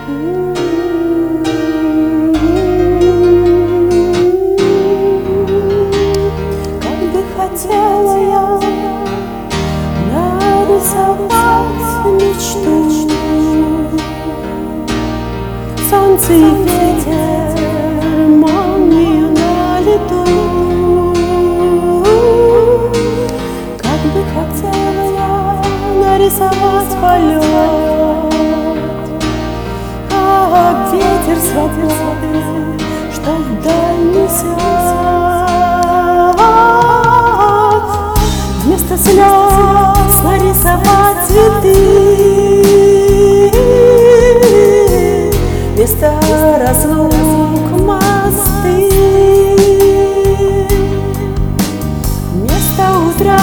Хотела я нарисовать мечту, солнце и ветер, молнию на лету. Как бы хотела я нарисовать полет, а ветер свободный, что вдаль несет. Вместо слез нарисовать цветы, вместо разлук мосты, вместо утрат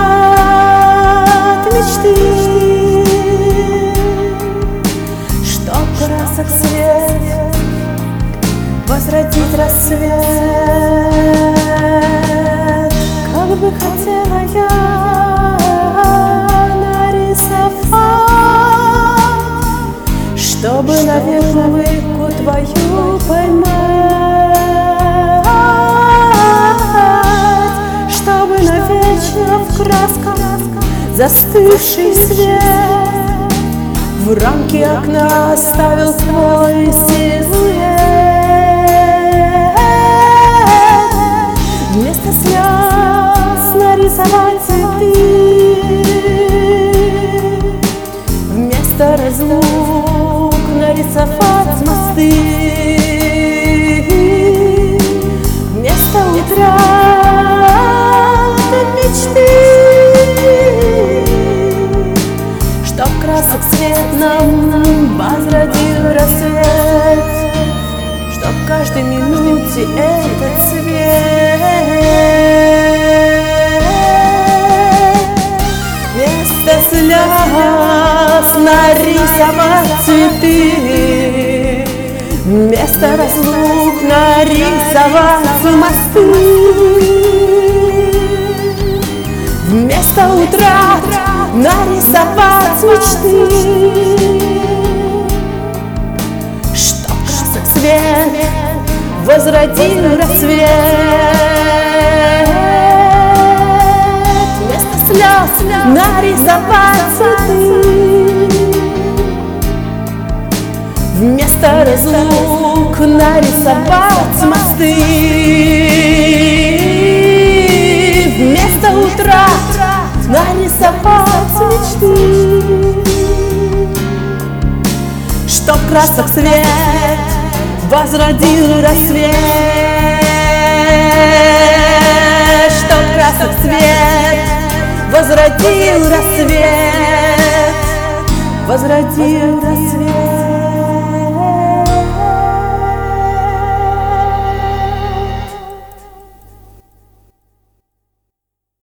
мечты, чтоб красок свет возродить рассвет. Как бы хотела я нарисовать, чтобы навек улыбку твою поймать, чтобы навечно в красках застывший свет в рамке окна оставил твой силуэт. Вместо слез нарисовать цветы, вместо разлук нарисовать мосты, вместо утрат мечты, чтоб красок свет нам возродил рассвет, чтоб в каждой минуте этот свет. Вместо слез нарисовать цветы, вместо разлук нарисовать мосты, вместо утрат нарисовать мечты, чтоб красок свет возродил рассвет. Вместо слез нарисовать цветы, вместо разлук нарисовать мосты, вместо утрат нарисовать мечты, чтоб красок свет возродил рассвет, чтоб красок свет возродил рассвет, возродил рассвет.